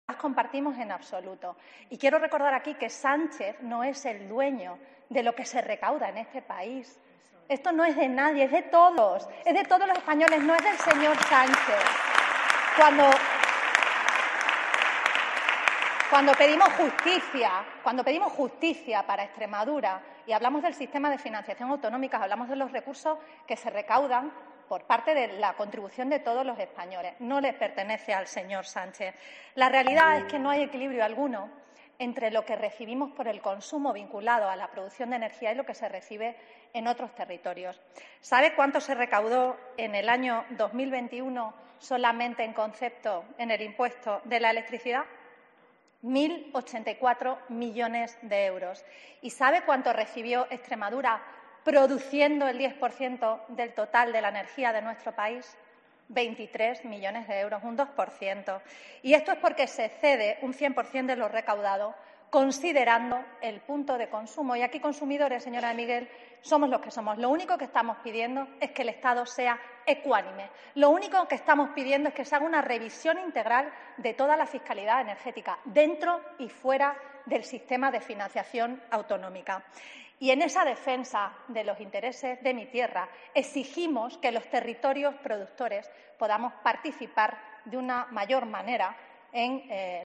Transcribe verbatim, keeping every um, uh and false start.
compartimos en absoluto. Y quiero recordar aquí que Sánchez no es el dueño de lo que se recauda en este país. Esto no es de nadie, es de todos, es de todos los españoles, no es del señor Sánchez. Cuando, cuando pedimos justicia, cuando pedimos justicia para Extremadura y hablamos del sistema de financiación autonómica, hablamos de los recursos que se recaudan por parte de la contribución de todos los españoles. No les pertenece al señor Sánchez. La realidad es que no hay equilibrio alguno entre lo que recibimos por el consumo vinculado a la producción de energía y lo que se recibe en otros territorios. ¿Sabe cuánto se recaudó en el año dos mil veintiuno solamente en concepto en el impuesto de la electricidad? mil ochenta y cuatro millones de euros. ¿Y sabe cuánto recibió Extremadura produciendo el diez por ciento del total de la energía de nuestro país? veintitrés millones de euros, un dos por ciento. Y esto es porque se cede un cien por ciento de lo recaudado, considerando el punto de consumo. Y aquí, consumidores, señora Miguel, somos los que somos. Lo único que estamos pidiendo es que el Estado sea ecuánime. Lo único que estamos pidiendo es que se haga una revisión integral de toda la fiscalidad energética, dentro y fuera del sistema de financiación autonómica. Y en esa defensa de los intereses de mi tierra exigimos que los territorios productores podamos participar de una mayor manera en eh,